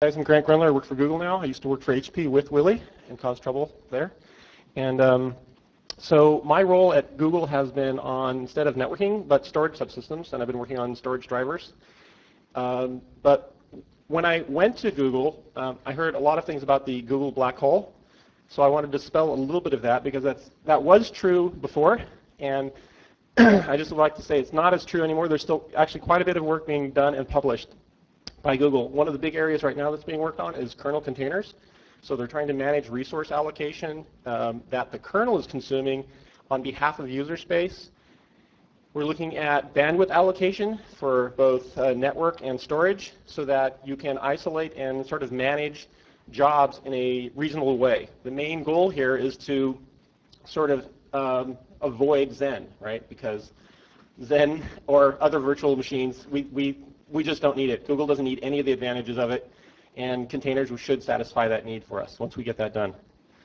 Guys, I'm Grant Grunler. I work for Google now. I used to work for HP with Willie and caused trouble there. And so my role at Google has been on, instead of networking, but storage subsystems, and I've been working on storage drivers. But when I went to Google, I heard a lot of things about the Google black hole. So I wanted to dispel a little bit of that because that was true before. And I just would like to say it's not as true anymore. There's still actually quite a bit of work being done and published by Google. One of the big areas right now that's being worked on is kernel containers. So they're trying to manage resource allocation that the kernel is consuming on behalf of user space. We're looking at bandwidth allocation for both network and storage so that you can isolate and sort of manage jobs in a reasonable way. The main goal here is to sort of avoid Xen, right? Because Xen or other virtual machines, we just don't need it. Google doesn't need any of the advantages of it, and containers should satisfy that need for us once we get that done.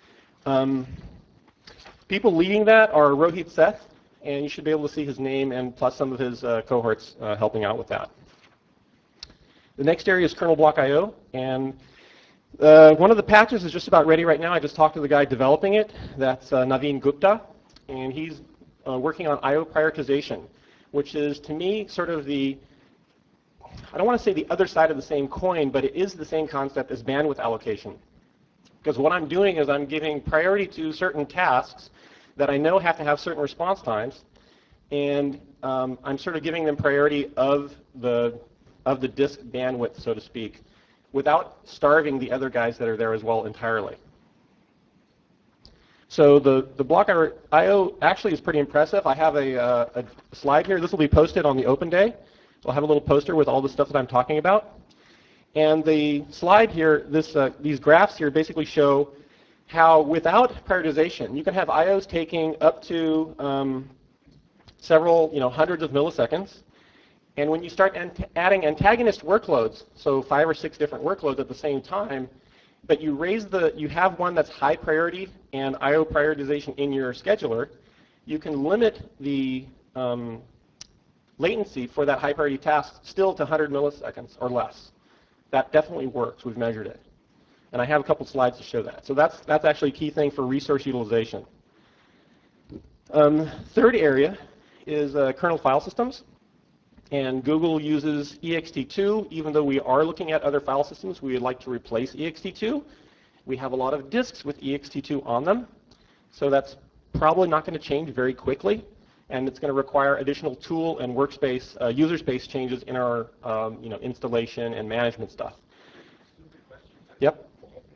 People leading that are Rohit Seth, and you should be able to see his name and plus some of his cohorts helping out with that. The next area is kernel block I/O, and one of the patches is just about ready right now. I just talked to the guy developing it. That's Naveen Gupta, and he's working on I/O prioritization, which is, to me, sort of the, I don't want to say the other side of the same coin, but it is the same concept as bandwidth allocation. Because what I'm doing is I'm giving priority to certain tasks that I know have to have certain response times, and I'm sort of giving them priority of the disk bandwidth, so to speak, without starving the other guys that are there as well entirely. So the block I/O actually is pretty impressive. I have a slide here. This will be posted on the open day. So I'll have a little poster with all the stuff that I'm talking about. And the slide here, these graphs here basically show how without prioritization, you can have I/Os taking up to several, hundreds of milliseconds. And when you start adding antagonist workloads, so 5 or 6 different workloads at the same time, but you have one that's high priority and I/O prioritization in your scheduler, you can limit the latency for that high priority task still to 100 milliseconds or less. That definitely works. We've measured it. And I have a couple slides to show that. So that's actually a key thing for resource utilization. Third area is kernel file systems. And Google uses ext2. Even though we are looking at other file systems, we would like to replace ext2. We have a lot of disks with ext2 on them. So that's probably not going to change very quickly. And it's going to require additional tool and workspace, user space changes in our installation and management stuff. Yep.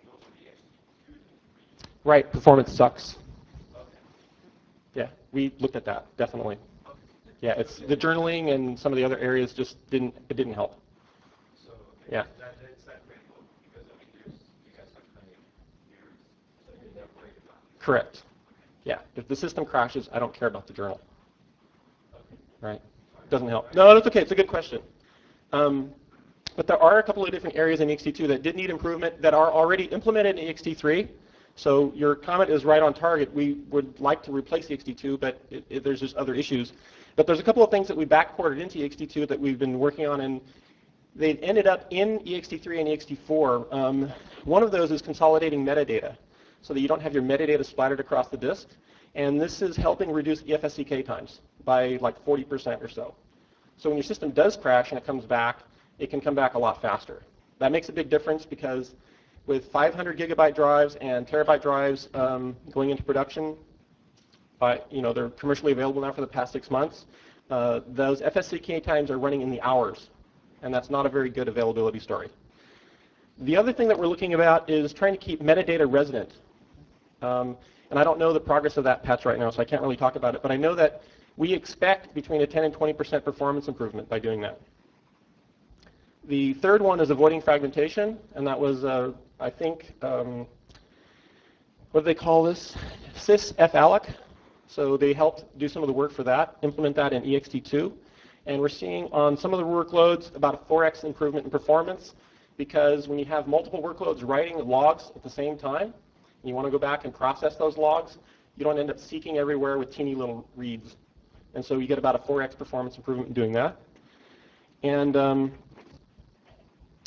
Right, performance sucks. Yeah, we looked at that, definitely. Yeah, it's the journaling and some of the other areas just didn't help. So yeah. It's that critical because you guys have plenty of years that you're never worried about. Correct. Yeah, if the system crashes, I don't care about the journal. Right? Doesn't help. No, that's okay. It's a good question. But there are a couple of different areas in ext2 that did need improvement that are already implemented in ext3. So your comment is right on target. We would like to replace ext2, but there's just other issues. But there's a couple of things that we backported into ext2 that we've been working on, and they've ended up in ext3 and ext4. One of those is consolidating metadata so that you don't have your metadata splattered across the disk. And this is helping reduce EFSCK times by like 40% or so. So when your system does crash and it comes back, it can come back a lot faster. That makes a big difference because with 500 gigabyte drives and terabyte drives going into production, they're commercially available now for the past 6 months, those FSCK times are running in the hours, and that's not a very good availability story. The other thing that we're looking about is trying to keep metadata resident. And I don't know the progress of that patch right now, so I can't really talk about it. But I know that we expect between a 10 and 20% performance improvement by doing that. The third one is avoiding fragmentation, and that was, I think, what do they call this? sysfalloc. So they helped do some of the work for that, implement that in ext2. And we're seeing on some of the workloads about a 4x improvement in performance because when you have multiple workloads writing logs at the same time, and you want to go back and process those logs, you don't end up seeking everywhere with teeny little reads. And so you get about a 4x performance improvement in doing that. And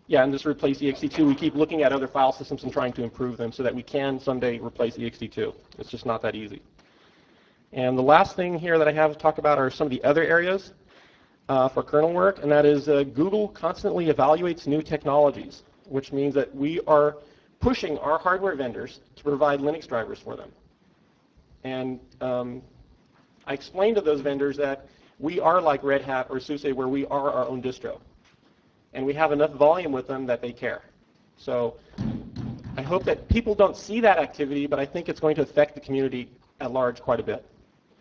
Yeah, and just replace ext2. We keep looking at other file systems and trying to improve them so that we can someday replace ext2. It's just not that easy. And the last thing here that I have to talk about are some of the other areas for kernel work, and that is Google constantly evaluates new technologies, which means that we are pushing our hardware vendors to provide Linux drivers for them. And I explained to those vendors that we are like Red Hat or SUSE, where we are our own distro. And we have enough volume with them that they care. So I hope that people don't see that activity, but I think it's going to affect the community at large quite a bit.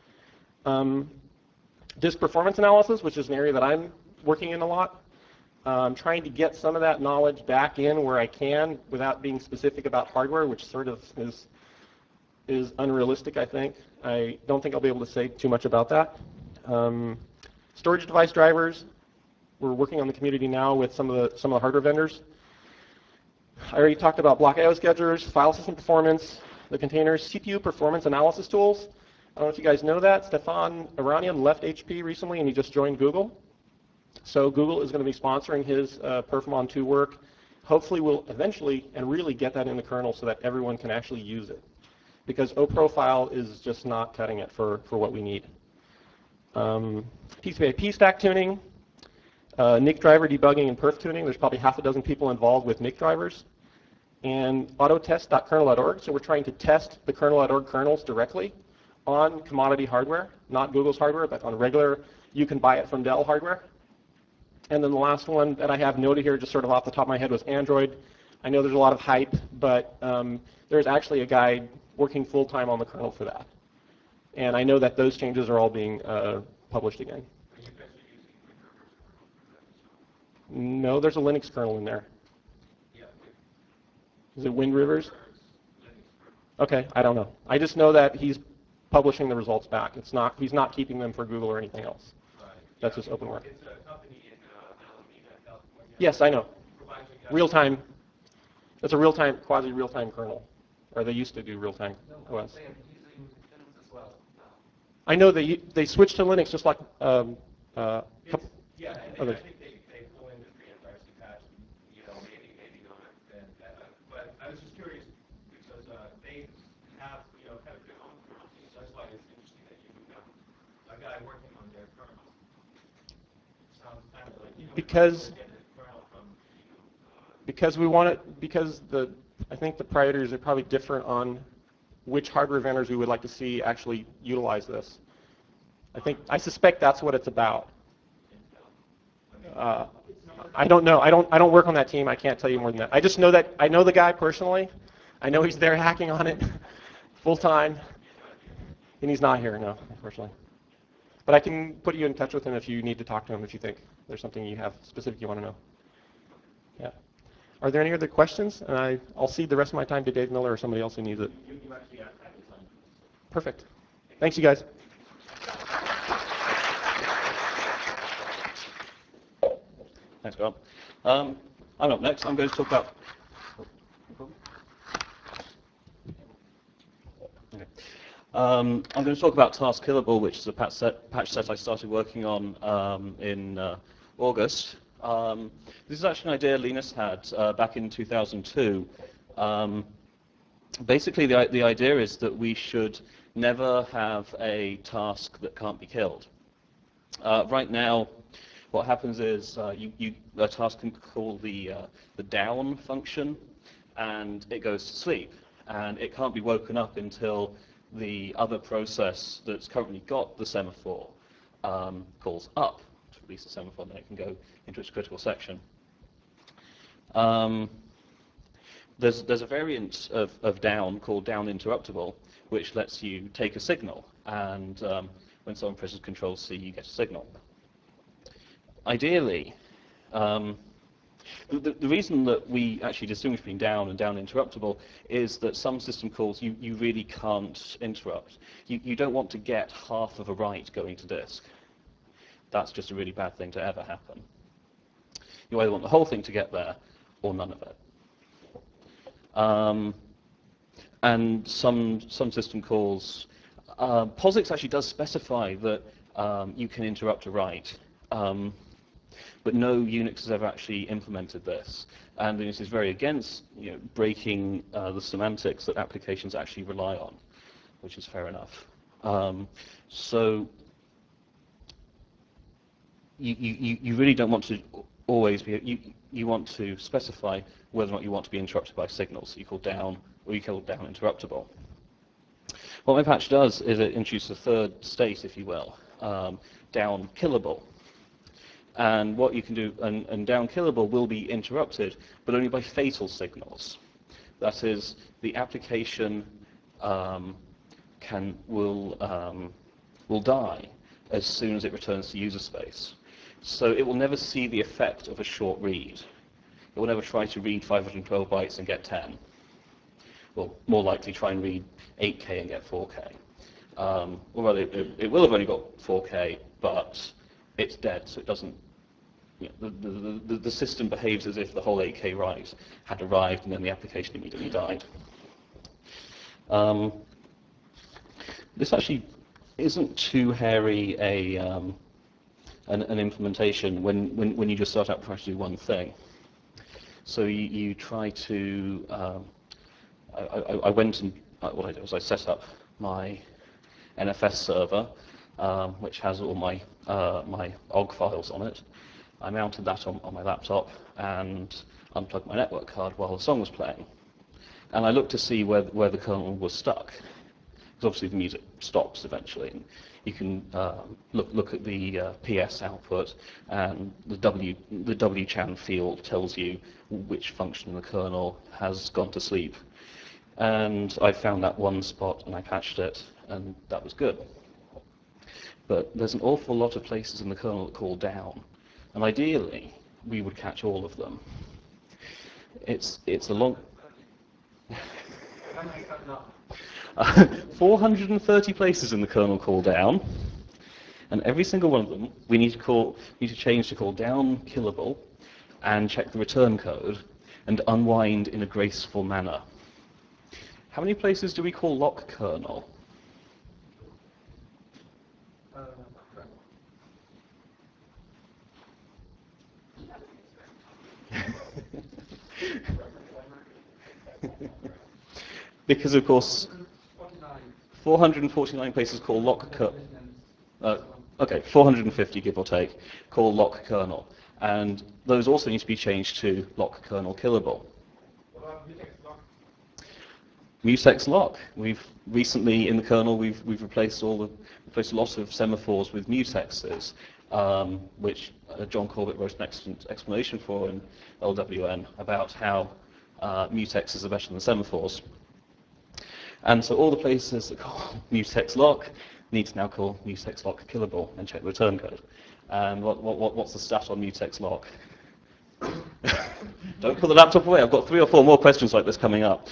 Disk performance analysis, which is an area that I'm working in a lot. I'm trying to get some of that knowledge back in where I can without being specific about hardware, which sort of is unrealistic, I think. I don't think I'll be able to say too much about that. Storage device drivers. We're working on the community now with some of the hardware vendors. I already talked about block I/O schedulers, file system performance, the containers, CPU performance analysis tools. I don't know if you guys know that. Stefan Iranian left HP recently, and he just joined Google. So Google is going to be sponsoring his Perfmon 2 work. Hopefully we'll eventually and really get that in the kernel so that everyone can actually use it. Because O-Profile is just not cutting it for what we need. TCP/IP stack tuning, NIC driver debugging and perf tuning. There's probably half a dozen people involved with NIC drivers. And autotest.kernel.org. So we're trying to test the kernel.org kernels directly on commodity hardware, not Google's hardware, but on regular, you can buy it from Dell hardware. And then the last one that I have noted here, just sort of off the top of my head, was Android. I know there's a lot of hype, but there's actually a guy working full-time on the kernel for that. And I know that those changes are all being published again. No, there's a Linux kernel in there. Is it Wind Rivers? Okay, I don't know. I just know that he's publishing the results back. He's not keeping them for Google or anything else. That's just open work. It's a company in Alameda, California. Yes, I know. Real-time. It's a real-time, quasi-real-time kernel. Or they used to do real-time OS. I know they switched to Linux just like Yeah, and I others. think they pull in the free enterprise patch, maybe not. But I was just curious because they have, kind of their own kernel. So that's why it's interesting that you have a guy working on their kernel. Sounds kind of like, Because get the kernel from, because we want it, because I think the priorities are probably different on which hardware vendors we would like to see actually utilize this. I suspect that's what it's about. I don't know. I don't work on that team. I can't tell you more than that. I just know that I know the guy personally. I know he's there hacking on it full time, and he's not here, no, unfortunately. But I can put you in touch with him if you need to talk to him if you think there's something you have specific you want to know. Yeah. Are there any other questions? And I'll cede the rest of my time to Dave Miller or somebody else who needs it. Perfect. Thanks, you guys. Thanks, Grant. I'm up next. I'm going to talk about. Okay. I'm going to talk about Task Killable, which is a patch set I started working on in August. This is actually an idea Linus had back in 2002. Basically, the idea is that we should never have a task that can't be killed. Right now, what happens is a task can call the down function, and it goes to sleep, and it can't be woken up until the other process that's currently got the semaphore calls up to release the semaphore, and then it can go into its critical section. There's a variant of down called down interruptible, which lets you take a signal, and when someone presses Control C, you get a signal. Ideally, the reason that we actually distinguish between down and down interruptible is that some system calls you really can't interrupt. You don't want to get half of a write going to disk. That's just a really bad thing to ever happen. You either want the whole thing to get there or none of it. And some system calls, POSIX actually does specify that you can interrupt a write. But no Unix has ever actually implemented this. And Linux is very against breaking the semantics that applications actually rely on, which is fair enough. So you really don't want to always be, you want to specify whether or not you want to be interrupted by signals. You call down, or you call down interruptible. What my patch does is it introduces a third state, if you will, down killable. And what you can do, and down killable will be interrupted, but only by fatal signals. That is, the application will die as soon as it returns to user space. So it will never see the effect of a short read. It will never try to read 512 bytes and get 10. Well, more likely try and read 8K and get 4K. Well, it will have only got 4K, but it's dead, so it doesn't. The system behaves as if the whole 8K write had arrived and then the application immediately died. This actually isn't too hairy an implementation when you just start out trying to do one thing. So you try to. I went and what I did was I set up my NFS server, which has all my OGG files on it. I mounted that on my laptop and unplugged my network card while the song was playing. And I looked to see where the kernel was stuck. Because obviously the music stops eventually. And you can look at the PS output, and the WChan field tells you which function in the kernel has gone to sleep. And I found that one spot and I patched it, and that was good. But there's an awful lot of places in the kernel that call down. And ideally, we would catch all of them. It's a long. 430 places in the kernel call down, and every single one of them we need to change to call down killable, and check the return code, and unwind in a graceful manner. How many places do we call lock kernel? Because of course, 449 places call lock kernel. Okay, 450 give or take call lock kernel, and those also need to be changed to lock kernel killable. Mutex lock. We've recently in the kernel we've replaced a lot of semaphores with mutexes, which John Corbett wrote an excellent explanation for in LWN about how mutexes are better than semaphores. And so all the places that call mutex lock need to now call mutex lock killable and check the return code. And what's the stat on mutex lock? Don't put the laptop away. I've got 3 or 4 more questions like this coming up.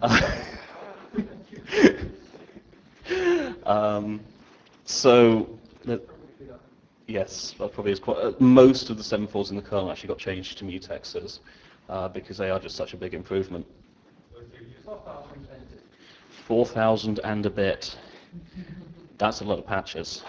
Yes, that probably is quite. Most of the semaphores in the kernel actually got changed to mutexes because they are just such a big improvement. 4,000 and a bit. That's a lot of patches.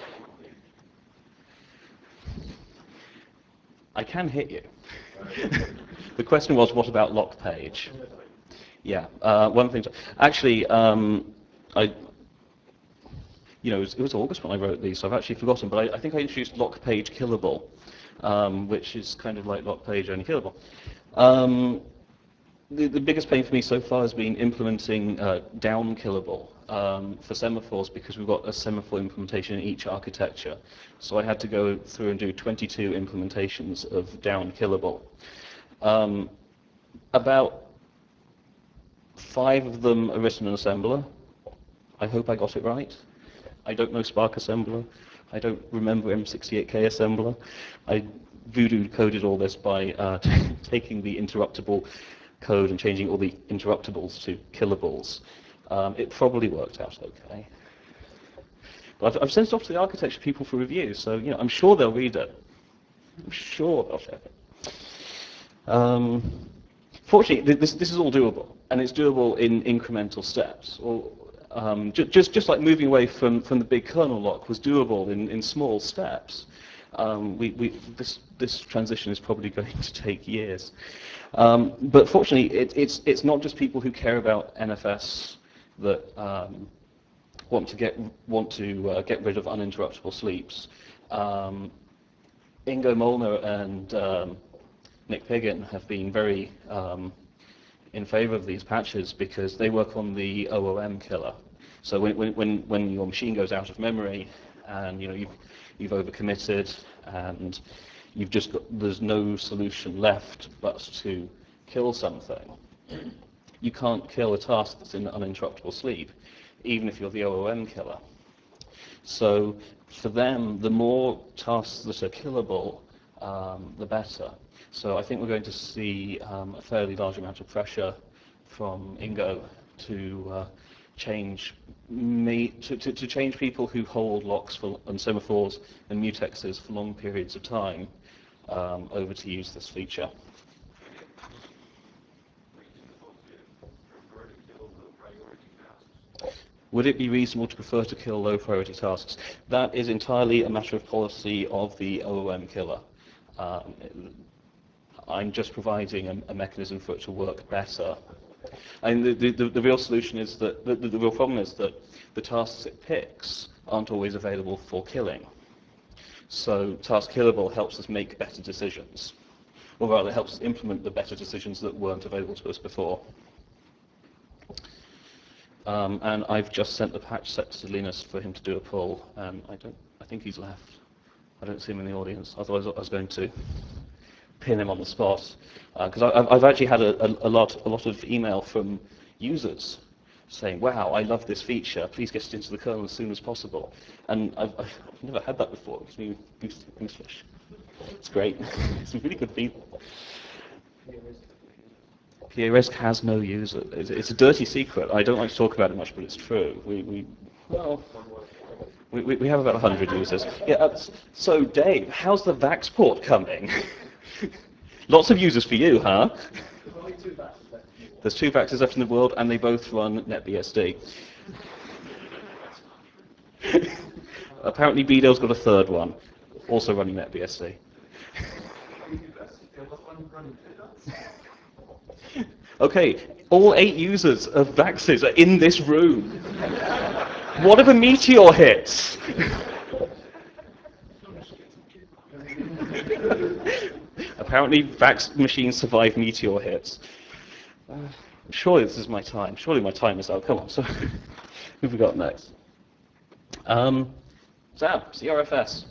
I can hit you. The question was, what about lock page? Yeah, one thing. Actually, it was August when I wrote these, so I've actually forgotten. But I think I introduced lock page killable, which is kind of like lock page only killable. The biggest pain for me so far has been implementing down killable for semaphores, because we've got a semaphore implementation in each architecture. So I had to go through and do 22 implementations of down killable. About 5 of them are written in assembler. I hope I got it right. I don't know Spark assembler. I don't remember M68K assembler. I voodoo coded all this by taking the interruptible code and changing all the interruptibles to killables. It probably worked out okay. But I've sent it off to the architecture people for review, so I'm sure they'll read it. I'm sure they'll check it. Fortunately, this is all doable, and it's doable in incremental steps. Or just like moving away from the big kernel lock was doable in small steps. This transition is probably going to take years. But fortunately, it's not just people who care about NFS that want to get rid of uninterruptible sleeps. Ingo Molnar and Nick Piggin have been very in favor of these patches because they work on the OOM killer. So when your machine goes out of memory and you've overcommitted and there's no solution left but to kill something, you can't kill a task that's in uninterruptible sleep, even if you're the OOM killer. So for them, the more tasks that are killable, the better. So I think we're going to see a fairly large amount of pressure from Ingo to change people who hold locks and semaphores and mutexes for long periods of time over to use this feature. Would it be reasonable to prefer to kill low priority tasks? That is entirely a matter of policy of the OOM killer. I'm just providing a mechanism for it to work better. And the real solution is that the real problem is that the tasks it picks aren't always available for killing. So task killable helps us make better decisions, or rather helps us implement the better decisions that weren't available to us before. And I've just sent the patch set to Linus for him to do a pull, and I think he's left. I don't see him in the audience, otherwise I was going to pin him on the spot. Because I've actually had a lot of email from users saying, wow, I love this feature, please get it into the kernel as soon as possible. And I've never had that before. It's new English. It's great. It's really good feedback. PA-RESC has no user. It's a dirty secret. I don't like to talk about it much, but it's true. We have about 100 users. Yeah. So Dave, how's the VAX port coming? Lots of users for you, huh? There's 2 VAXes left in the world, and they both run NetBSD. Apparently, BDEL's got a third one, also running NetBSD. Okay, all 8 users of VAXes are in this room. What if a meteor hits? Apparently, VAX machines survive meteor hits. Surely this is my time. Surely my time is up. Come on. So, who have we got next? Sam, CRFS.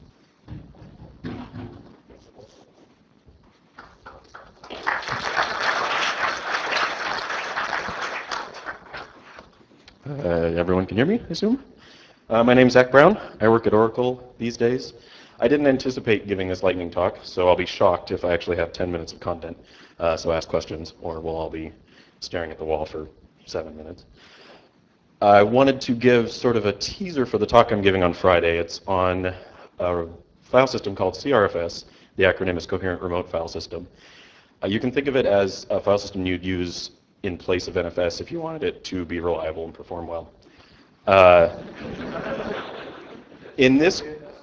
Everyone can hear me, I assume? My name's Zach Brown. I work at Oracle these days. I didn't anticipate giving this lightning talk, so I'll be shocked if I actually have 10 minutes of content. So ask questions, or we'll all be staring at the wall for 7 minutes. I wanted to give sort of a teaser for the talk I'm giving on Friday. It's on a file system called CRFS. The acronym is Coherent Remote File System. You can think of it as a file system you'd use in place of NFS if you wanted it to be reliable and perform well. In this,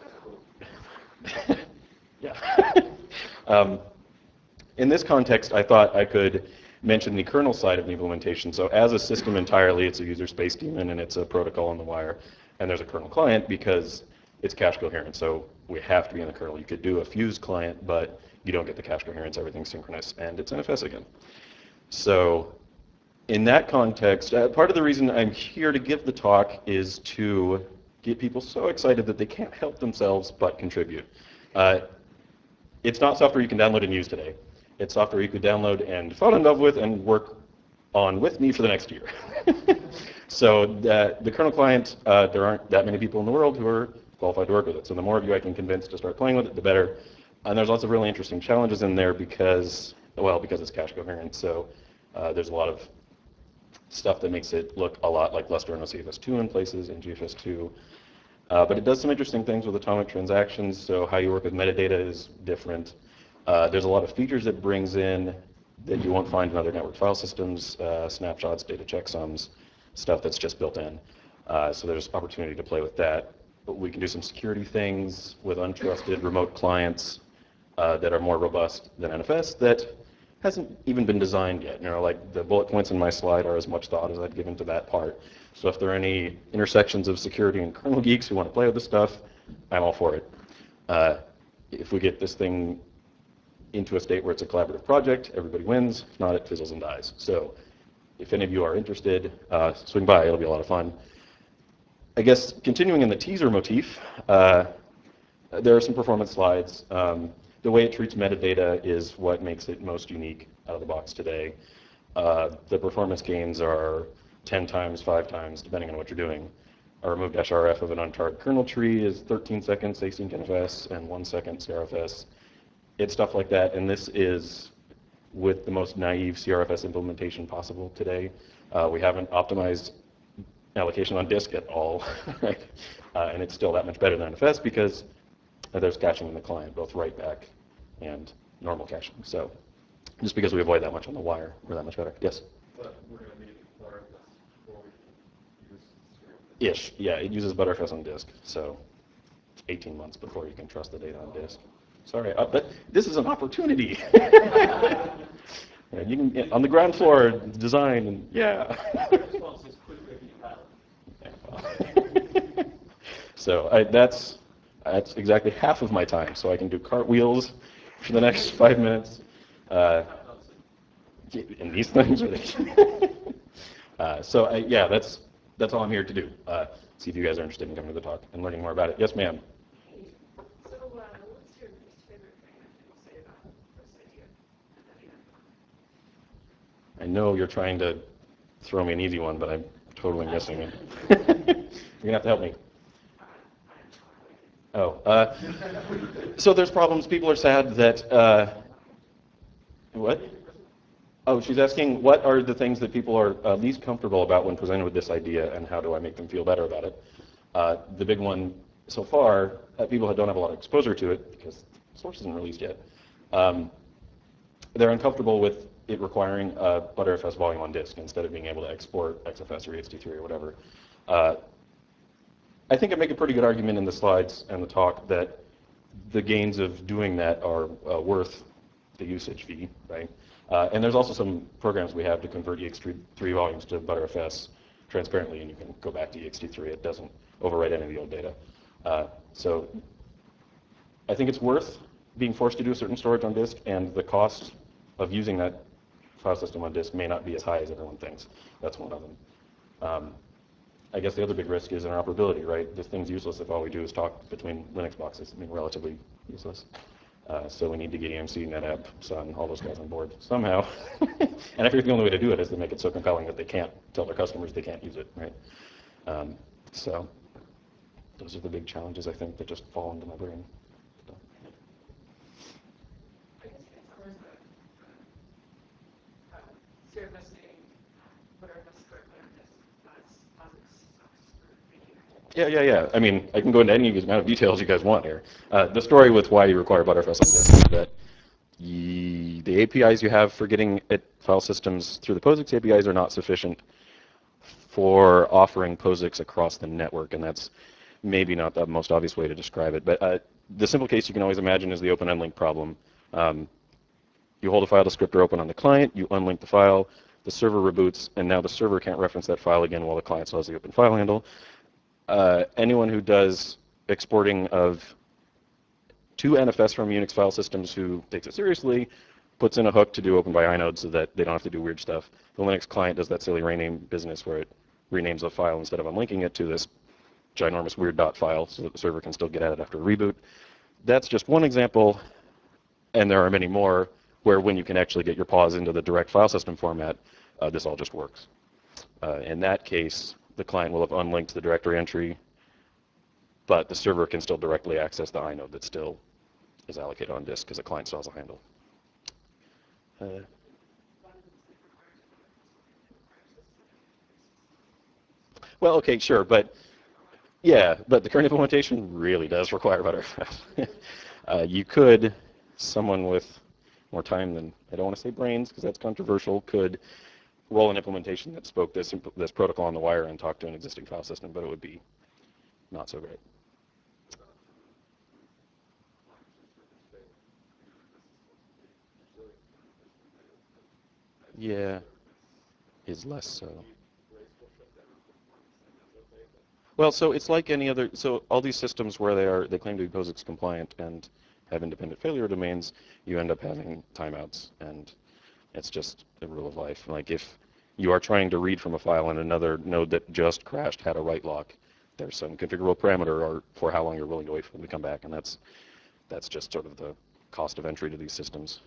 yeah. In this context, I thought I could mention the kernel side of the implementation. So as a system entirely, it's a user space daemon and it's a protocol on the wire, and there's a kernel client because it's cache coherent. So we have to be in the kernel. You could do a fuse client, but you don't get the cache coherence. Everything's synchronous, and it's NFS again. So in that context, part of the reason I'm here to give the talk is to get people so excited that they can't help themselves but contribute. It's not software you can download and use today. It's software you could download and fall in love with and work on with me for the next year. So the kernel client, there aren't that many people in the world who are qualified to work with it. So the more of you I can convince to start playing with it, the better. And there's lots of really interesting challenges in there because it's cache coherent. So there's a lot of stuff that makes it look a lot like Lustre and OCFS2 in places, and GFS2. But it does some interesting things with atomic transactions, so how you work with metadata is different. There's a lot of features it brings in that you won't find in other network file systems, snapshots, data checksums, stuff that's just built in. So there's opportunity to play with that. we can do some security things with untrusted remote clients that are more robust than NFS that hasn't even been designed yet. You know, like the bullet points in my slide are as much thought as I've given to that part. So if there are any intersections of security and kernel geeks who want to play with this stuff, I'm all for it. If we get this thing into a state where it's a collaborative project, everybody wins. If not, it fizzles and dies. So if any of you are interested, swing by. It'll be a lot of fun. I guess continuing in the teaser motif, there are some performance slides. The way it treats metadata is what makes it most unique out of the box today. The performance gains are 10 times, 5 times, depending on what you're doing. A removed shref of an untarred kernel tree is 13 seconds async NFS and 1 second CRFS. It's stuff like that, and this is with the most naive CRFS implementation possible today. We haven't optimized allocation on disk at all, right? And it's still that much better than NFS because there's caching in the client, both write back and normal caching. So just because we avoid that much on the wire, we're that much better. Yes? But we're going to need more before we use Ish, yeah, it uses Btrfs on disk, so it's 18 months before you can trust the data on disk. Sorry, but this is an opportunity. You can get on the ground floor, design, and yeah. So that's exactly half of my time, so I can do cartwheels for the next 5 minutes. And these things are so yeah, that's all I'm here to do. See if you guys are interested in coming to the talk and learning more about it. Yes, ma'am. So what's your least favorite thing that people say about this idea? I know you're trying to throw me an easy one, but I'm totally missing it. You're going to have to help me. Oh, so there's problems. People are sad that, what? Oh, she's asking what are the things that people are least comfortable about when presented with this idea, and how do I make them feel better about it? The big one so far, people don't have a lot of exposure to it because the source isn't released yet. They're uncomfortable with it requiring a Btrfs volume on disk instead of being able to export XFS or ext3 or whatever. I think I make a pretty good argument in the slides and the talk that the gains of doing that are worth the usage fee, right? And there's also some programs we have to convert ext3 volumes to Btrfs transparently, and you can go back to ext3. It doesn't overwrite any of the old data. So I think it's worth being forced to do a certain storage on disk, and the cost of using that file system on disk may not be as high as everyone thinks. That's one of them. I guess the other big risk is interoperability, right? This thing's useless if all we do is talk between Linux boxes. I mean, relatively useless. So we need to get EMC, NetApp, Sun, all those guys on board somehow. And I figure the only way to do it is to make it so compelling that they can't tell their customers they can't use it, right? So those are the big challenges, I think, that just fall into my brain. Yeah. I mean, I can go into any amount of details you guys want here. The story with why you require Btrfs on disk is that the APIs you have for getting at file systems through the POSIX APIs are not sufficient for offering POSIX across the network, and that's maybe not the most obvious way to describe it. But the simple case you can always imagine is the open unlink problem. You hold a file descriptor open on the client, you unlink the file, the server reboots, and now the server can't reference that file again while the client still has the open file handle. Anyone who does exporting of to NFS from Unix file systems who takes it seriously puts in a hook to do open by inode so that they don't have to do weird stuff. The Linux client does that silly rename business where it renames a file instead of unlinking it to this ginormous weird dot file so that the server can still get at it after a reboot. That's just one example, and there are many more where when you can actually get your PAWS into the direct file system format, this all just works. In that case, the client will have unlinked the directory entry, but the server can still directly access the inode that still is allocated on disk because the client still has a handle. Well, okay, sure, but yeah, but the current implementation really does require Btrfs. You could, someone with more time than, I don't want to say brains because that's controversial, could roll an implementation that spoke this protocol on the wire and talk to an existing file system, but it would be not so great. Yeah, is less so. Well, so it's like any other, so all these systems where they claim to be POSIX compliant and have independent failure domains, you end up having timeouts, and it's just a rule of life. Like if you are trying to read from a file and another node that just crashed had a write lock, there's some configurable parameter or for how long you're willing to wait for them to come back, and that's just sort of the cost of entry to these systems.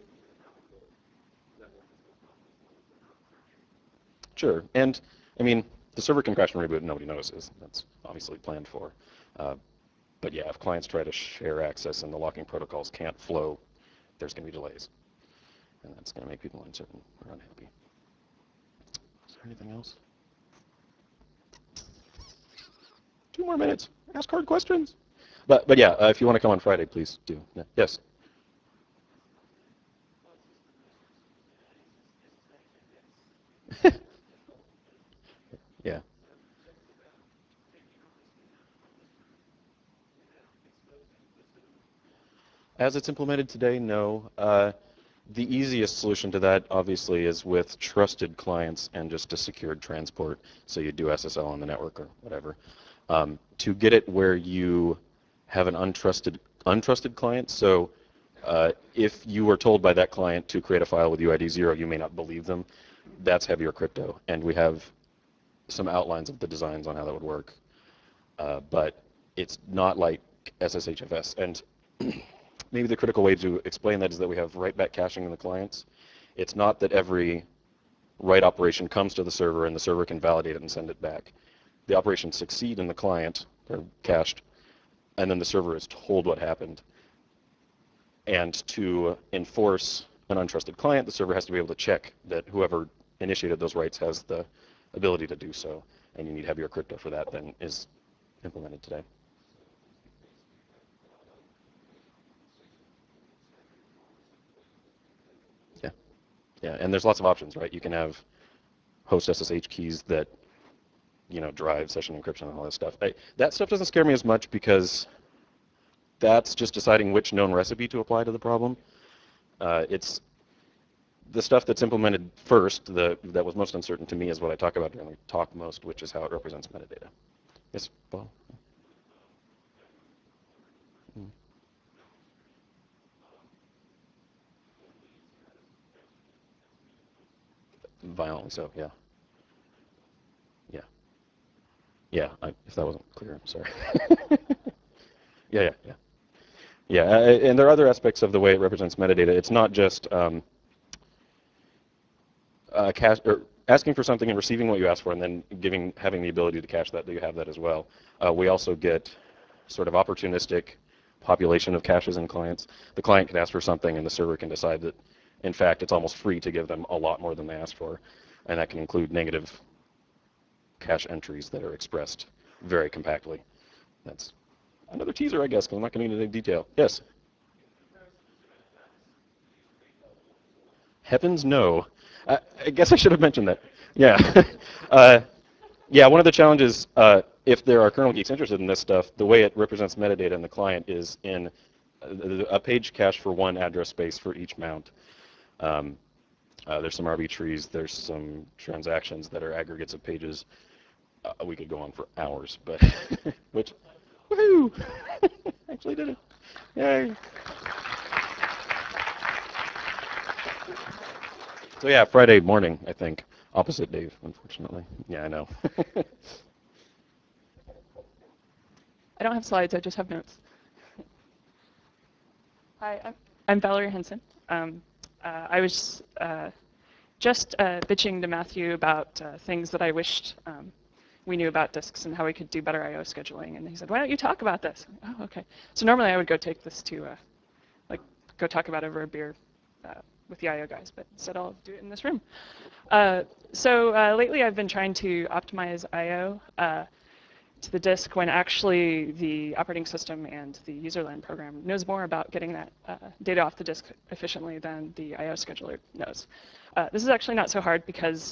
Sure, and I mean, the server can crash and reboot and nobody notices. That's obviously planned for. Uh, but yeah, if clients try to share access and the locking protocols can't flow, there's going to be delays. And that's going to make people uncertain or unhappy. Is there anything else? 2 more minutes. Ask hard questions. But yeah, if you want to come on Friday, please do. Yeah. Yes. Yeah. As it's implemented today, no. The easiest solution to that, obviously, is with trusted clients and just a secured transport. So you do SSL on the network or whatever. To get it where you have an untrusted client, so if you were told by that client to create a file with UID 0, you may not believe them. That's heavier crypto, and we have some outlines of the designs on how that would work. But it's not like SSHFS. And maybe the critical way to explain that is that we have write-back caching in the clients. It's not that every write operation comes to the server and the server can validate it and send it back. The operations succeed in the client, they're cached, and then the server is told what happened. And to enforce an untrusted client, the server has to be able to check that whoever initiated those writes has the ability to do so. And you need heavier crypto for that than is implemented today. Yeah. Yeah, and there's lots of options, right? You can have host SSH keys that, drive session encryption and all that stuff. That stuff doesn't scare me as much because that's just deciding which known recipe to apply to the problem. It's the stuff that's implemented first that was most uncertain to me is what I talk about during the talk most, which is how it represents metadata. Yes, Paul? Mm. Violently so, yeah. Yeah. Yeah, if that wasn't clear, I'm sorry. Yeah. Yeah, and there are other aspects of the way it represents metadata. It's not just asking for something and receiving what you ask for, and then having the ability to cache that you have that as well. We also get sort of opportunistic population of caches in clients. The client can ask for something, and the server can decide that, in fact, it's almost free to give them a lot more than they asked for, and that can include negative cache entries that are expressed very compactly. That's another teaser, I guess, because I'm not going into detail. Yes? Heavens no. I guess I should have mentioned that. Yeah. Yeah, one of the challenges, if there are kernel geeks interested in this stuff, the way it represents metadata in the client is in a page cache for one address space for each mount. There's some RB trees, there's some transactions that are aggregates of pages. We could go on for hours, but which, woohoo! Actually did it. Yay. So yeah, Friday morning, I think. Opposite Dave, unfortunately. Yeah, I know. I don't have slides, I just have notes. Hi, I'm Valerie Henson. I was just bitching to Matthew about things that I wished we knew about disks and how we could do better I/O scheduling. And he said, "Why don't you talk about this?" Oh, okay. So normally I would go take this to, go talk about it over a beer with the I/O guys, but instead I'll do it in this room. So lately I've been trying to optimize I/O to the disk when actually the operating system and the userland program knows more about getting that data off the disk efficiently than the I/O scheduler knows. This is actually not so hard because,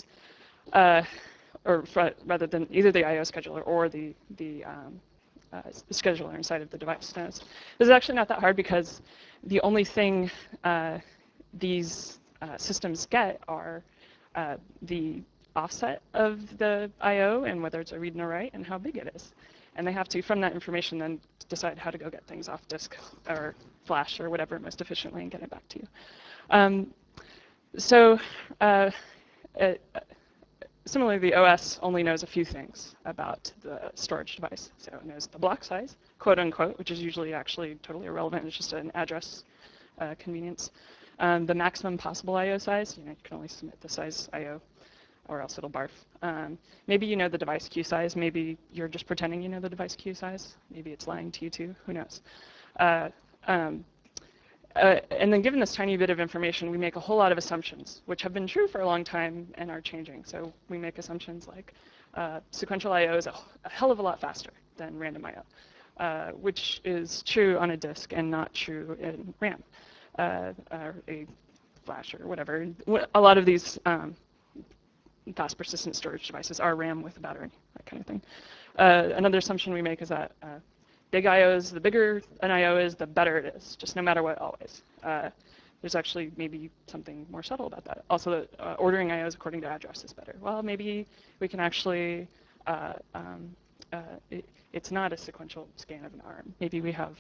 rather than either the I/O scheduler or the scheduler inside of the device knows. This is actually not that hard because the only thing these systems get are the offset of the I/O and whether it's a read and a write and how big it is. And they have to, from that information, then decide how to go get things off disk or flash or whatever most efficiently and get it back to you. So similarly, the OS only knows a few things about the storage device. So it knows the block size, quote unquote, which is usually actually totally irrelevant. It's just an address convenience. The maximum possible I/O size, you can only submit the size I/O or else it'll barf. Maybe you know the device queue size. Maybe you're just pretending you know the device queue size. Maybe it's lying to you too. Who knows? And then given this tiny bit of information, we make a whole lot of assumptions, which have been true for a long time and are changing. So we make assumptions like sequential I/O is a hell of a lot faster than random I/O, which is true on a disk and not true in RAM, or a flash or whatever. A lot of these fast persistent storage devices are RAM with a battery, that kind of thing. Another assumption we make is that big IOs, the bigger an IO is, the better it is, just no matter what, always. There's actually maybe something more subtle about that. Also, ordering IOs according to address is better. Well, maybe we can actually, it's not a sequential scan of an ARM. Maybe we have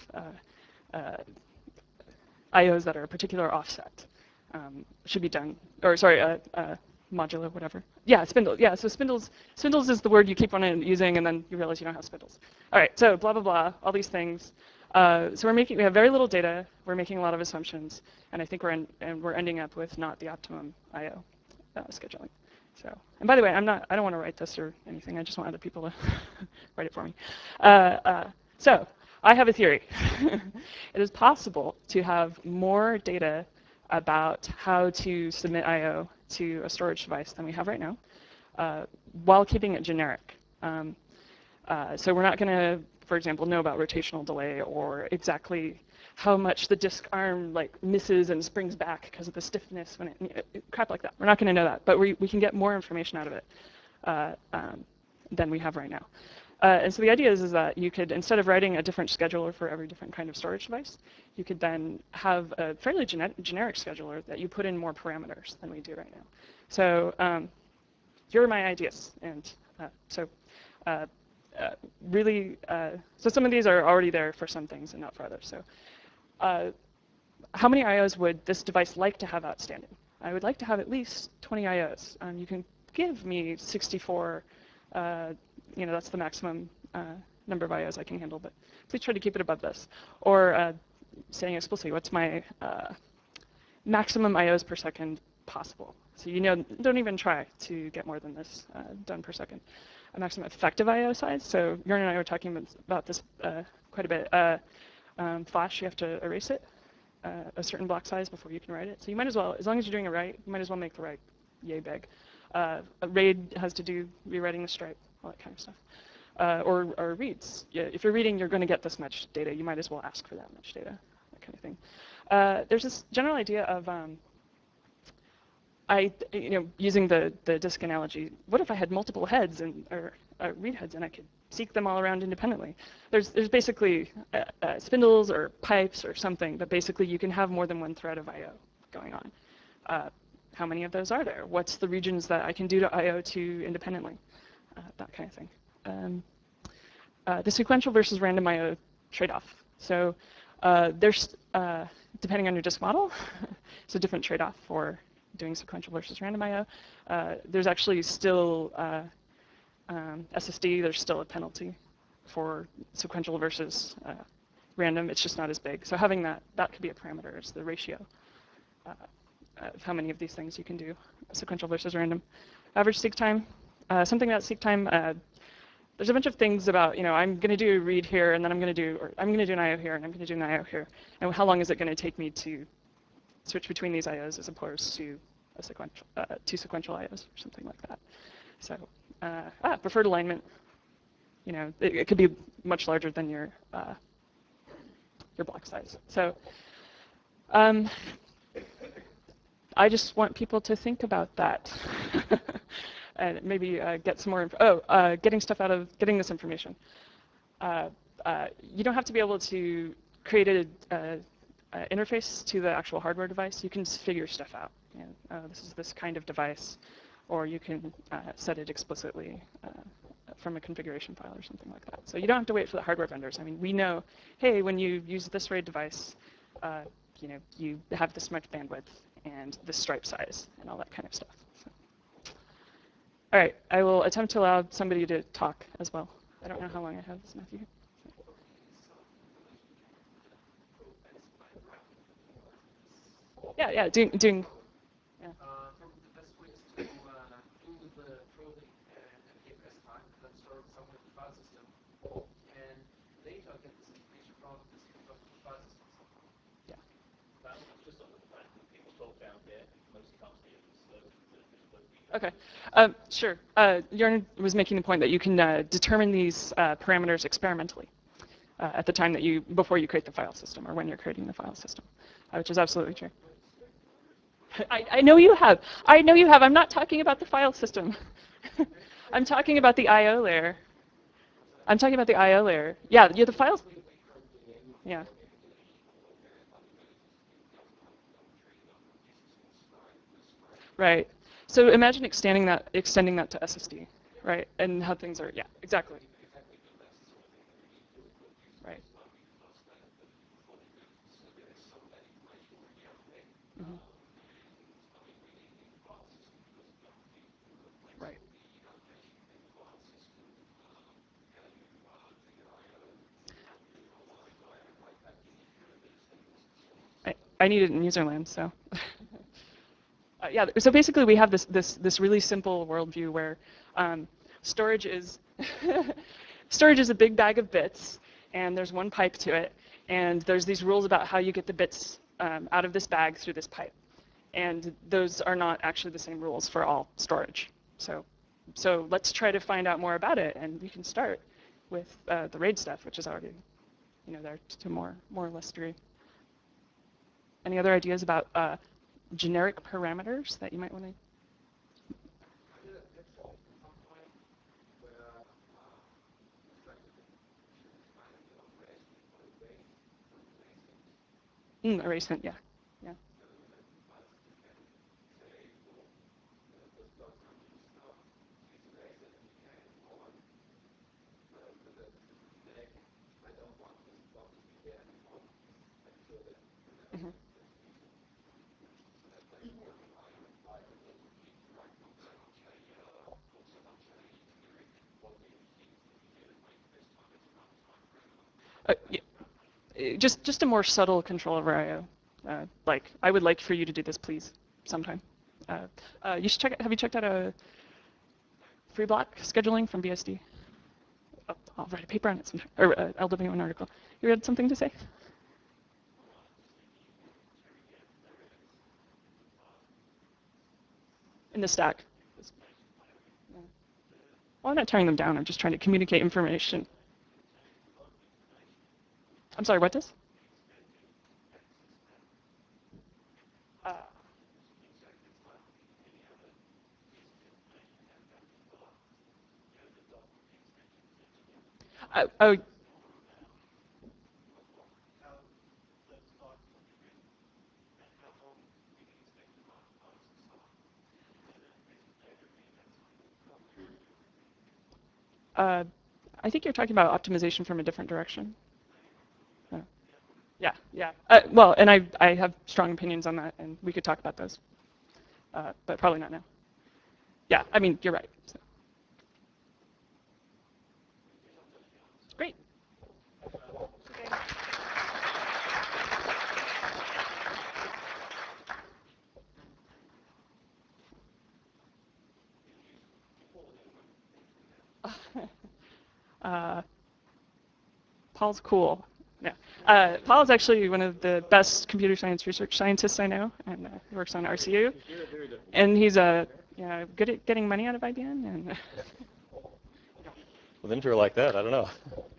IOs that are a particular offset. Should be done, or sorry, modular, whatever. Yeah, spindle. Yeah, so spindles is the word you keep on using, and then you realize you don't have spindles. All right, so blah, blah, blah, all these things. So we have very little data. We're making a lot of assumptions, and I think we're ending up with not the optimum I/O scheduling. So, and by the way, I don't want to write this or anything. I just want other people to write it for me. So I have a theory. It is possible to have more data about how to submit I/O to a storage device than we have right now, while keeping it generic. So we're not going to, for example, know about rotational delay or exactly how much the disk arm misses and springs back because of the stiffness when crap like that. We're not going to know that, but we can get more information out of it than we have right now. And so the idea is that you could, instead of writing a different scheduler for every different kind of storage device, you could then have a fairly generic scheduler that you put in more parameters than we do right now. So here are my ideas. And so some of these are already there for some things and not for others. So how many IOs would this device like to have outstanding? I would like to have at least 20 IOs. You can give me 64. That's the maximum number of IOs I can handle, but please try to keep it above this. Or saying explicitly, what's my maximum IOs per second possible? So don't even try to get more than this done per second. A maximum effective IO size. So Jörn and I were talking about this quite a bit. Flash, you have to erase it a certain block size before you can write it. So you might as well, as long as you're doing a write, you might as well make the write yay big. A RAID has to do rewriting the stripe, all that kind of stuff. Or reads. Yeah, if you're reading, you're going to get this much data. You might as well ask for that much data, that kind of thing. There's this general idea of, using the disk analogy, what if I had multiple heads or read heads and I could seek them all around independently? There's basically spindles or pipes or something, but basically you can have more than one thread of I/O going on. How many of those are there? What's the regions that I can do to I/O to independently? That kind of thing. The sequential versus random I/O trade-off. So there's, depending on your disk model, it's a different trade-off for doing sequential versus random I/O. There's actually still SSD, there's still a penalty for sequential versus random. It's just not as big. So having that could be a parameter, is the ratio of how many of these things you can do, sequential versus random. Average seek time, something about seek time, there's a bunch of things about, I'm going to do a read here, and then I'm going to do an I/O here, and I'm going to do an I/O here. And how long is it going to take me to switch between these IOs as opposed to two sequential IOs or something like that. So preferred alignment, it could be much larger than your block size. So I just want people to think about that. And maybe get some more getting this information. You don't have to be able to create a interface to the actual hardware device. You can figure stuff out. this is this kind of device, or you can set it explicitly from a configuration file or something like that. So you don't have to wait for the hardware vendors. I mean, we know, hey, when you use this RAID device, you have this much bandwidth and this stripe size and all that kind of stuff. So. All right, I will attempt to allow somebody to talk as well. I don't know how long I have this, Matthew. Yeah, doing. Yeah. From the best ways to do the probing and KPS time that store somewhere in the file system, and later get this information from this file system somehow. Yeah. Just on the fact that people talk down here, mostly can't see it. Okay, sure. Jörn was making the point that you can determine these parameters experimentally at the time that before you create the file system or when you're creating the file system, which is absolutely true. I know you have. I know you have. I'm not talking about the file system. I'm talking about the I/O layer. I'm talking about the I/O layer. Yeah, the files. Yeah. Right. So imagine extending that to SSD, right? And how things are. Yeah, exactly. Right. Mm-hmm. Right. I need it in userland, so. Yeah, so basically we have this really simple worldview where storage is storage is a big bag of bits, and there's one pipe to it, and there's these rules about how you get the bits out of this bag through this pipe, and those are not actually the same rules for all storage. So let's try to find out more about it, and we can start with the RAID stuff, which is already there to more or less degree. Any other ideas about generic parameters that you might want to? Erasement, yeah. Yeah. Mm-hmm. Yeah. Just a more subtle control over I/O. Like, I would like for you to do this, please, sometime. You should check it. Have you checked out a free block scheduling from BSD? I'll write a paper on it sometime, or LWN article. You had something to say? In the stack. Yeah. Well, I'm not tearing them down. I'm just trying to communicate information. I'm sorry, what does? Uh, oh, I think you're talking about optimization from a different direction. Yeah. Well, and I have strong opinions on that, and we could talk about those, but probably not now. Yeah, I mean, you're right. So. Great. uh, Paul's cool. Yeah. Paul's actually one of the best computer science research scientists I know, and he works on RCU. And he's good at getting money out of IBM. And With an intro like that, I don't know.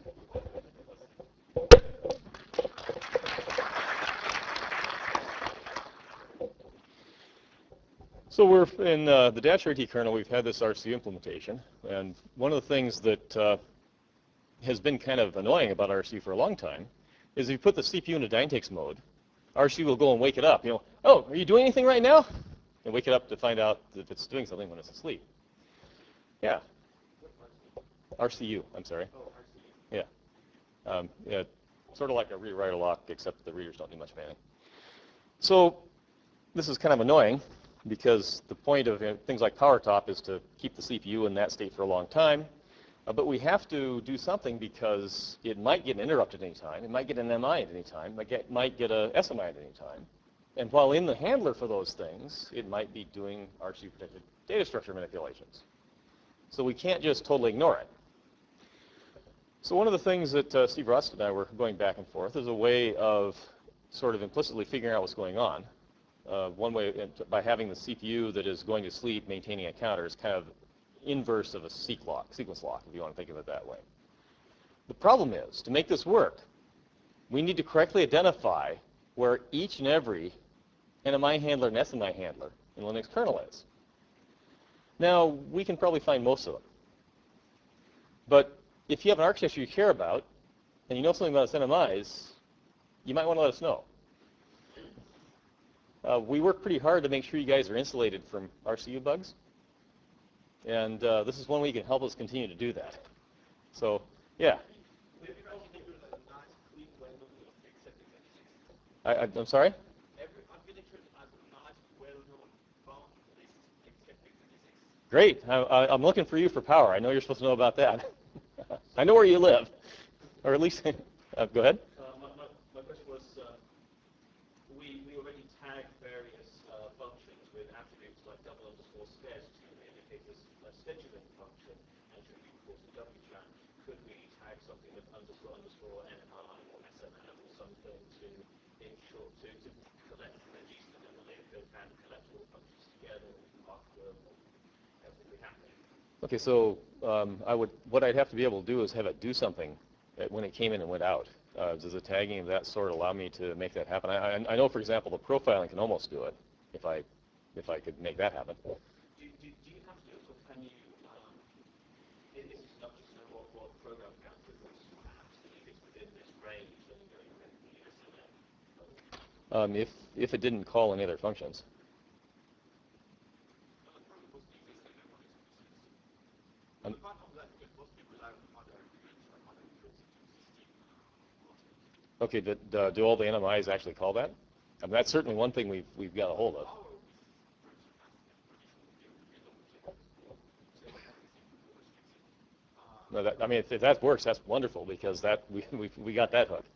So we're in the DashRT kernel. We've had this RC implementation, and one of the things that has been kind of annoying about RC for a long time is if you put the CPU into Dynatakes mode, RC will go and wake it up. Oh, are you doing anything right now? and wake it up to find out if it's doing something when it's asleep. Yeah. RCU, I'm sorry. Yeah. Yeah, sort of like a read-write lock, except the readers don't do much manning. So this is kind of annoying because the point of things like PowerTop is to keep the CPU in that state for a long time. But we have to do something because it might get an interrupt at any time. It might get an MI at any time. It might get a SMI at any time. And while in the handler for those things, it might be doing RC protected data structure manipulations. So we can't just totally ignore it. So one of the things that Steve Rust and I were going back and forth is a way of sort of implicitly figuring out what's going on. One way, by having the CPU that is going to sleep maintaining a counter, is kind of inverse of a sequence lock, if you want to think of it that way. The problem is, to make this work, we need to correctly identify where each and every NMI handler and SMI handler in Linux kernel is. Now, we can probably find most of them. But if you have an architecture you care about, and you know something about its NMIs, you might want to let us know. We work pretty hard to make sure you guys are insulated from RCU bugs. And this is one way you can help us continue to do that. So, yeah. I'm sorry? Great. I'm looking for you for power. I know you're supposed to know about that. I know where you live. Or at least, go ahead. My question was, we already tag various functions with attributes like _sketch to indicate this scheduling function, and should we report to wchat, could we tag something with __NMI or SMM or something to ensure to collect at least the code and collect all functions together after everything happening? Okay, so what I'd have to be able to do is have it do something when it came in and went out. Does the tagging of that sort allow me to make that happen? I know, for example, the profiling can almost do it if I could make that happen. Do you have to do it, or can you, is it enough to know what program count it was, perhaps, if it's within this range, then you go with the SMM? If it didn't call any other functions. Okay, do all the NMIs actually call that? I mean, that's certainly one thing we've got a hold of. No, I mean, if that works, that's wonderful because that we got that hook.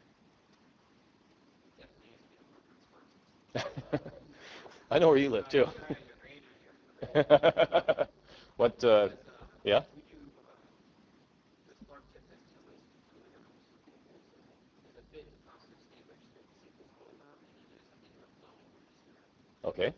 I know where you live too. What? Yeah. Okay.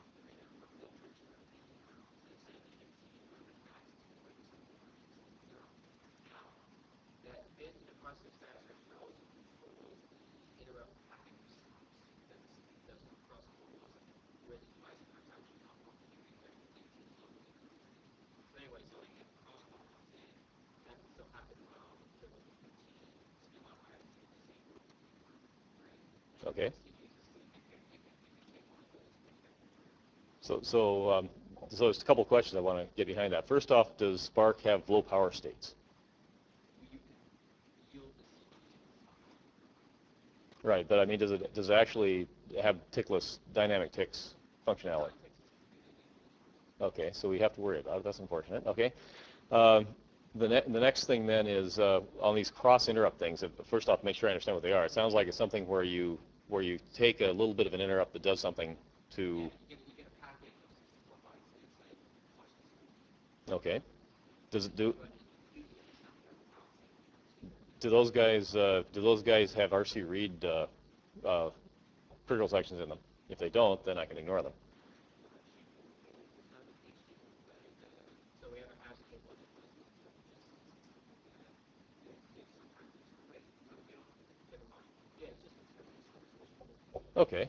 Okay. So there's a couple of questions I want to get behind that. First off, does Spark have low power states? Right, but I mean, does it actually have tickless dynamic ticks functionality? Okay, so we have to worry about it. That's unfortunate. Okay. The next thing then is on these cross interrupt things. First off, make sure I understand what they are. It sounds like it's something where you take a little bit of an interrupt that does something to. Okay. Does it do? Do those guys have RC read critical sections in them? If they don't, then I can ignore them. Okay.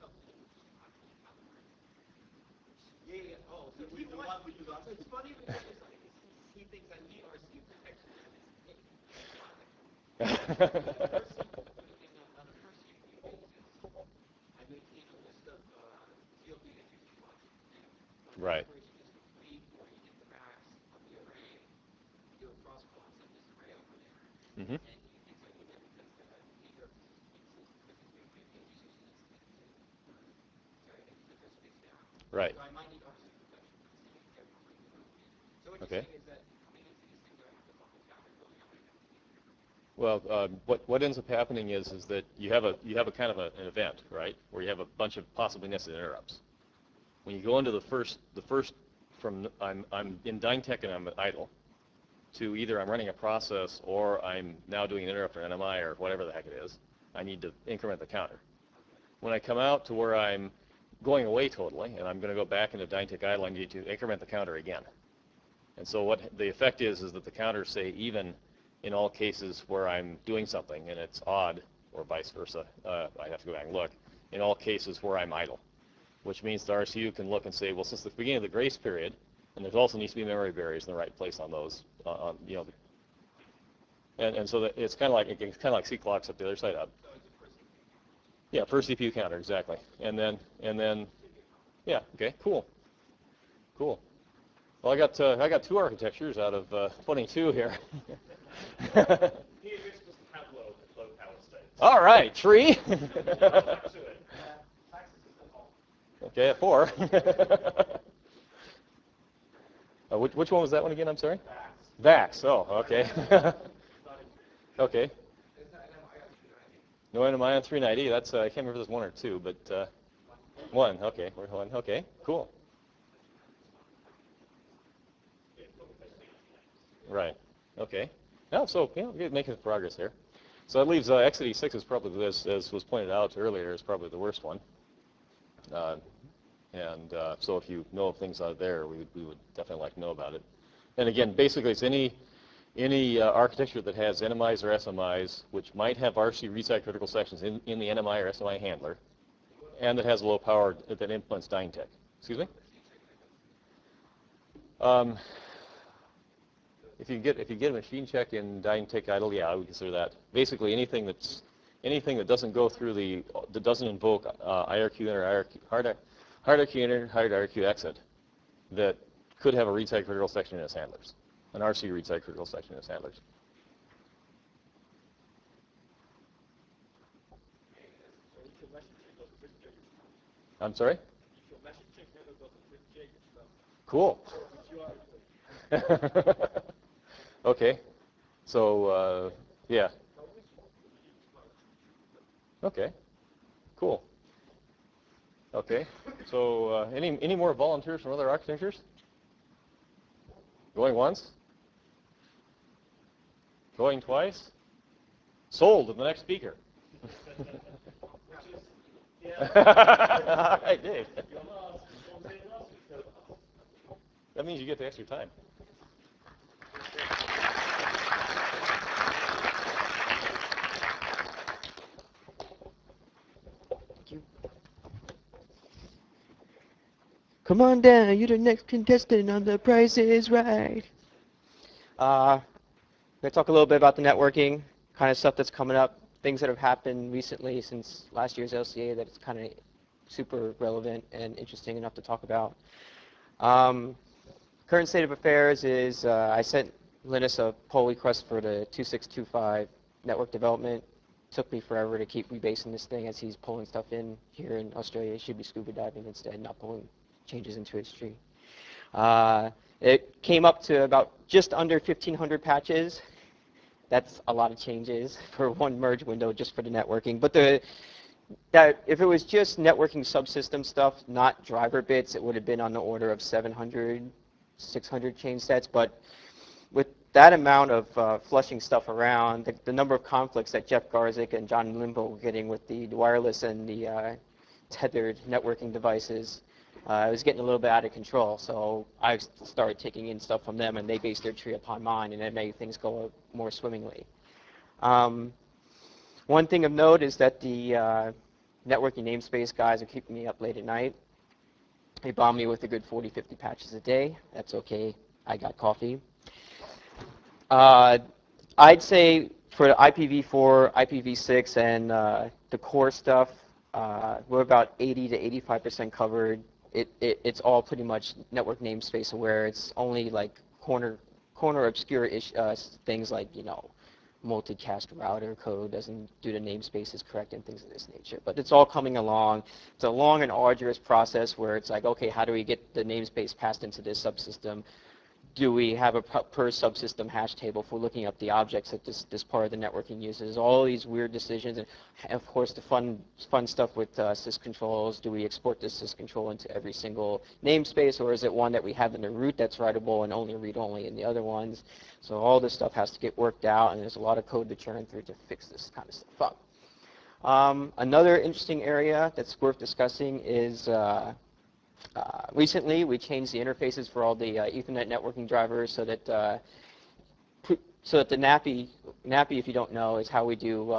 It's funny because he thinks I need RC protection. Right. where you just read before you get the max of the array, do a cross collapse of this array over there. Mm-hmm. And you think so you get because either because it's big pages using this sorry, the first space down. Right. So I might need RC protection for this thing again before you move in. So what you're Okay. saying is that coming into these things, I have to bump the counter going, I might have to be here. Well, what ends up happening is that you have a kind of an event, right, where you have a bunch of possibly nested interrupts. When you go into the first from I'm in Dynatek and I'm idle, to either I'm running a process or I'm now doing an interrupt or NMI or whatever the heck it is, I need to increment the counter. When I come out to where I'm going away totally and I'm going to go back into Dynatek idle, I need to increment the counter again. And so what the effect is that the counters say even in all cases where I'm doing something and it's odd, or vice versa, I'd have to go back and look, in all cases where I'm idle, which means the RCU can look and say, well, since the beginning of the grace period, and there also needs to be memory barriers in the right place on those, and so that it's kind of like C clocks up the other side up. Yeah, first CPU counter, exactly. And then, yeah, okay, cool. Well, I got 2 architectures out of 22 here. All right, tree. Okay, at 4. Which one was that one again? I'm sorry. VAX. Oh, okay. Okay. No NMI on 390. That's I can't remember if it was 1 or 2, but 1. Okay, we're 1. Okay, cool. Right. Okay. Now, so we're making progress here. So that leaves x86 is probably, as was pointed out earlier, is probably the worst one. So if you know of things out there, we would definitely like to know about it. And again, basically, it's any architecture that has NMIs or SMIs, which might have RC read-side critical sections in the NMI or SMI handler, and that has low power that implements Dynatek. Excuse me. If you get a machine check in Dynatek idle, yeah, I would consider that. Basically, anything that doesn't go through that doesn't invoke IRQ enter, hard IRQ enter, hard IRQ exit, that could have a read-side critical section in its handlers, an RC read-side critical section in its handlers. I'm sorry? Cool. Okay. So, yeah. Okay. Cool. Okay. So, any more volunteers from other architectures? Going once? Going twice? Sold to the next speaker. All right, Dave. That means you get the extra time. Come on down, you're the next contestant on The Price is Right. I'm going to talk a little bit about the networking, kind of stuff that's coming up, things that have happened recently since last year's LCA that it's kind of super relevant and interesting enough to talk about. Current state of affairs is I sent Linus a pull request for the 2625 network development. Took me forever to keep rebasing this thing as he's pulling stuff in here in Australia. He should be scuba diving instead, not pulling changes into his tree. It came up to about just under 1,500 patches. That's a lot of changes for one merge window just for the networking. But if it was just networking subsystem stuff, not driver bits, it would have been on the order of 700, 600 change sets. But with that amount of flushing stuff around, the number of conflicts that Jeff Garzik and John Limbo were getting with the wireless and the tethered networking devices, it was getting a little bit out of control. So I started taking in stuff from them, and they based their tree upon mine, and it made things go more swimmingly. One thing of note is that the networking namespace guys are keeping me up late at night. They bomb me with a good 40, 50 patches a day. That's okay. I got coffee. I'd say for IPv4, IPv6, and the core stuff, we're about 80 to 85% covered it's all pretty much network namespace aware. It's only like corner obscure things like, you know, multicast router code doesn't do the namespaces correct and things of this nature. But it's all coming along. It's a long and arduous process where it's like, okay, how do we get the namespace passed into this subsystem? Do we have a per subsystem hash table for looking up the objects that this part of the networking uses? All these weird decisions, and of course the fun stuff with syscontrols. Do we export this syscontrol into every single namespace, or is it one that we have in the root that's writable and only read-only in the other ones? So all this stuff has to get worked out, and there's a lot of code to churn through to fix this kind of stuff up. Another interesting area that's worth discussing is recently, we changed the interfaces for all the Ethernet networking drivers so that the NAPI, if you don't know, is how we do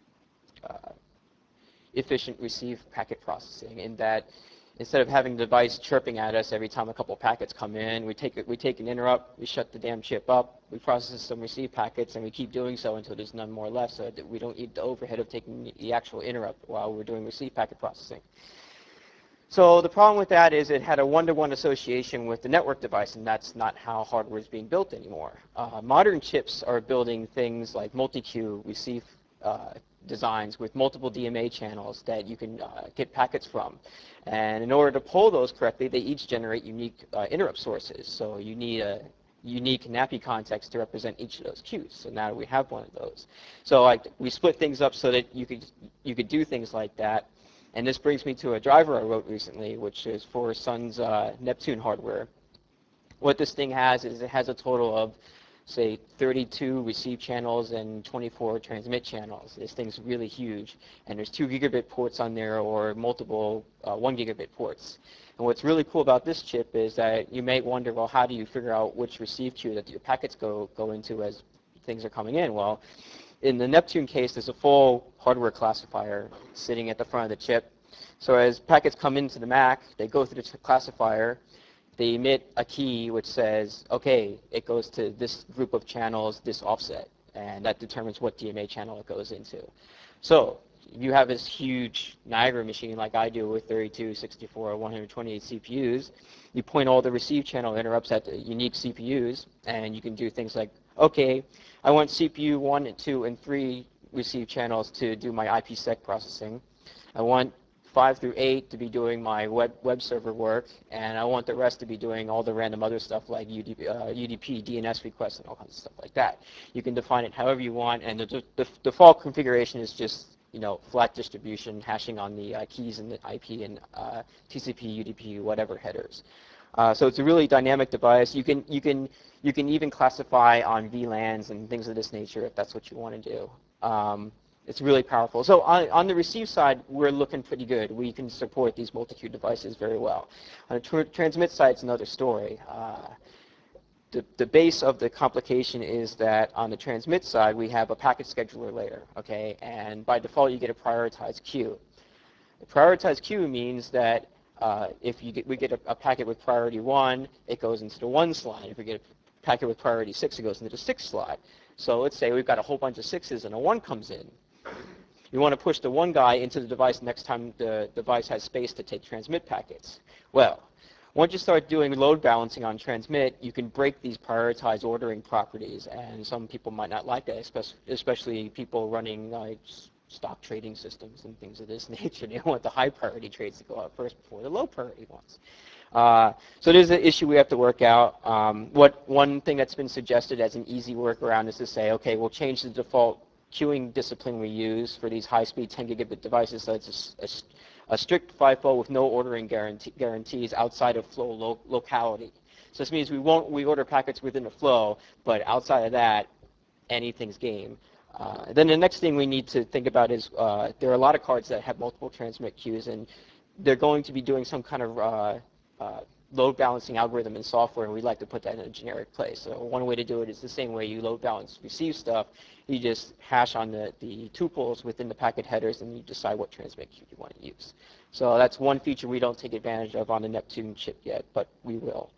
efficient receive packet processing. In that, instead of having the device chirping at us every time a couple packets come in, we take an interrupt, we shut the damn chip up, we process some receive packets, and we keep doing so until there's none more left, so that we don't need the overhead of taking the actual interrupt while we're doing receive packet processing. So the problem with that is it had a one-to-one association with the network device, and that's not how hardware is being built anymore. Modern chips are building things like multi-queue receive designs with multiple DMA channels that you can get packets from. And in order to pull those correctly, they each generate unique interrupt sources. So you need a unique NAPI context to represent each of those queues. So now we have one of those. So we split things up so that you could do things like that. And this brings me to a driver I wrote recently, which is for Sun's Neptune hardware. What this thing has is it has a total of, say, 32 receive channels and 24 transmit channels. This thing's really huge. And there's 2 gigabit ports on there or multiple 1 gigabit ports. And what's really cool about this chip is that you may wonder, well, how do you figure out which receive queue that your packets go into as things are coming in? Well, in the Neptune case, there's a full hardware classifier sitting at the front of the chip. So as packets come into the Mac, they go through the classifier. They emit a key which says, okay, it goes to this group of channels, this offset. And that determines what DMA channel it goes into. So you have this huge Niagara machine like I do with 32, 64, 128 CPUs. You point all the receive channel interrupts at the unique CPUs, and you can do things like, okay, I want CPU 1 and 2 and 3 receive channels to do my IPsec processing. I want 5 through 8 to be doing my web server work, and I want the rest to be doing all the random other stuff like UDP, DNS requests, and all kinds of stuff like that. You can define it however you want, and the default configuration is just, you know, flat distribution, hashing on the keys and the IP and TCP, UDP, whatever headers. So it's a really dynamic device. You can even classify on VLANs and things of this nature if that's what you want to do. It's really powerful. So on the receive side, we're looking pretty good. We can support these multi-queue devices very well. On the transmit side, it's another story. The base of the complication is that on the transmit side, we have a packet scheduler layer, okay? And by default, you get a prioritized queue. The prioritized queue means that if we get a packet with priority 1, it goes into the 1 slot. If we get a packet with priority 6, it goes into the 6 slot. So let's say we've got a whole bunch of 6s and a 1 comes in. You want to push the 1 guy into the device next time the device has space to take transmit packets. Well, once you start doing load balancing on transmit, you can break these prioritized ordering properties, and some people might not like that, especially people running like stock trading systems and things of this nature. They want the high priority trades to go out first before the low priority ones. So there's an issue we have to work out. One thing that's been suggested as an easy workaround is to say, okay, we'll change the default queuing discipline we use for these high-speed 10 gigabit devices so it's a strict FIFO with no ordering guarantees outside of flow locality. So this means we order packets within a flow, but outside of that, anything's game. Then the next thing we need to think about is there are a lot of cards that have multiple transmit queues, and they're going to be doing some kind of load balancing algorithm in software, and we'd like to put that in a generic place. So one way to do it is the same way you load balance receive stuff. You just hash on the tuples within the packet headers, and you decide what transmit queue you want to use. So that's one feature we don't take advantage of on the Neptune chip yet, but we will.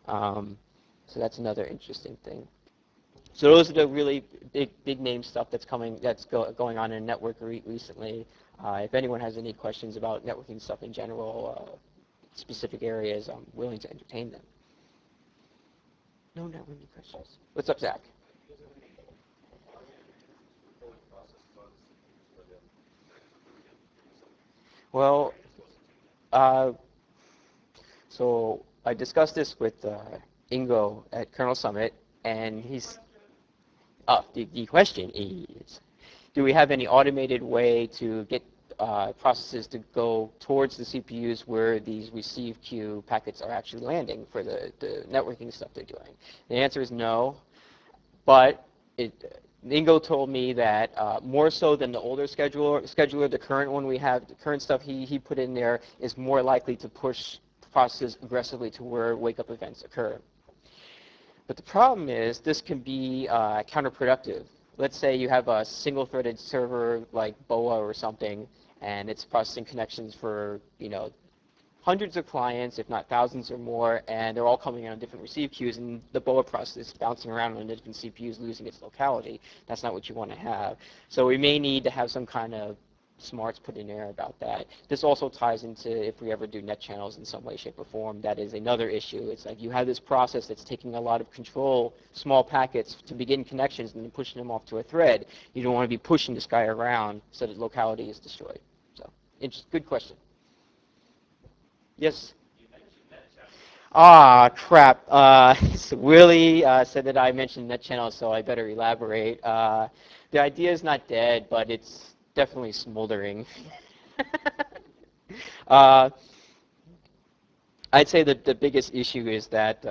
So that's another interesting thing. So those are the really big name stuff that's going on in network recently. If anyone has any questions about networking stuff in general, specific areas, I'm willing to entertain them. No, not really questions. What's up, Zach? Well, uh, so I discussed this with Ingo at Kernel Summit, and the question is, do we have any automated way to get processes to go towards the CPUs where these receive queue packets are actually landing for the networking stuff they're doing? The answer is no, but Ingo told me that more so than the older scheduler, the current one we have, the current stuff he put in there is more likely to push processes aggressively to where wake-up events occur. But the problem is this can be counterproductive. Let's say you have a single-threaded server like BOA or something, and it's processing connections for hundreds of clients, if not thousands or more, and they're all coming in on different receive queues, and the BOA process is bouncing around on different CPUs, losing its locality. That's not what you want to have. So we may need to have some kind of smarts put in there about that. This also ties into if we ever do net channels in some way, shape, or form. That is another issue. It's like you have this process that's taking a lot of control, small packets to begin connections, and then pushing them off to a thread. You don't want to be pushing this guy around so that locality is destroyed. So, good question. Yes? Ah, crap. So Willie said that I mentioned net channels, so I better elaborate. The idea is not dead, but it's definitely smoldering. I'd say that the biggest issue is that,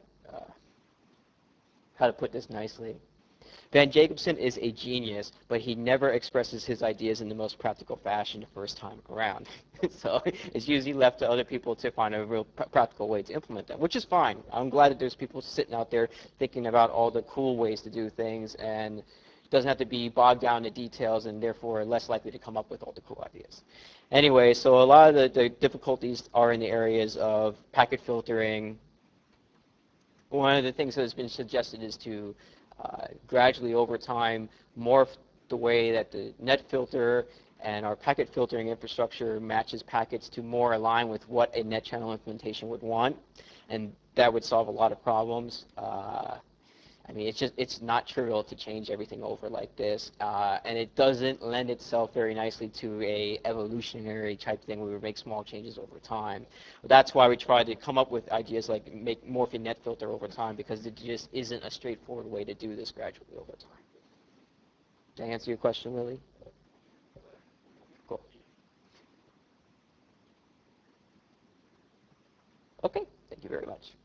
how to put this nicely, Van Jacobson is a genius, but he never expresses his ideas in the most practical fashion the first time around. So it's usually left to other people to find a real practical way to implement them, which is fine. I'm glad that there's people sitting out there thinking about all the cool ways to do things, and it doesn't have to be bogged down in details and therefore less likely to come up with all the cool ideas. Anyway, so a lot of the difficulties are in the areas of packet filtering. One of the things that has been suggested is to gradually over time morph the way that the net filter and our packet filtering infrastructure matches packets to more align with what a net channel implementation would want, and that would solve a lot of problems. I mean, it's not trivial to change everything over like this, and it doesn't lend itself very nicely to a evolutionary type thing where we make small changes over time. That's why we try to come up with ideas like morphing net filter over time, because it just isn't a straightforward way to do this gradually over time. Did I answer your question, Lily? Cool. Okay, thank you very much.